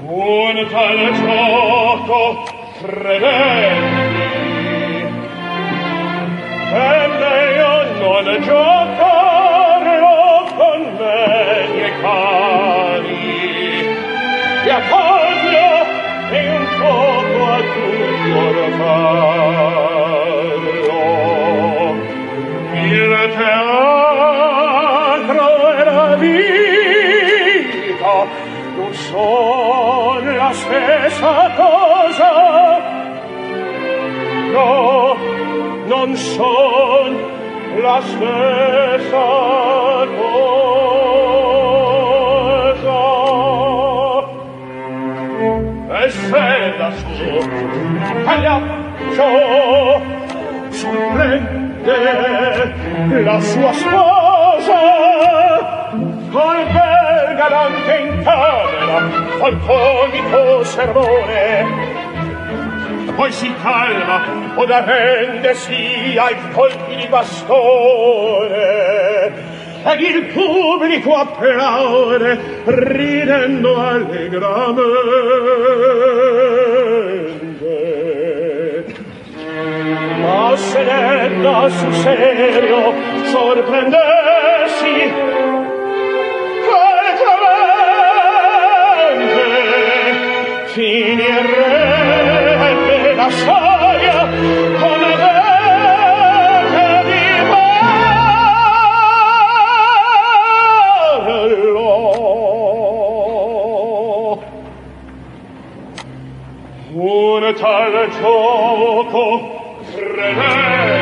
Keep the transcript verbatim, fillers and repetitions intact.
Un tal gioco frenetti e meglio non giocarlo con me e cari e a cogno e un poco a tutto farlo. Il teatro e la vita non son la stessa cosa, no, non son la stessa cosa. E se da su pagliaccio sorprende la sua sposa col bel galante in camera col comico sermone, poi si calma o da rendersi ai colpi di bastone ed il pubblico applaude ridendo allegramente, ma se debba sul serio sorprendersi finirebbe la storia come vede di Marlo. Un tal gioco frenetti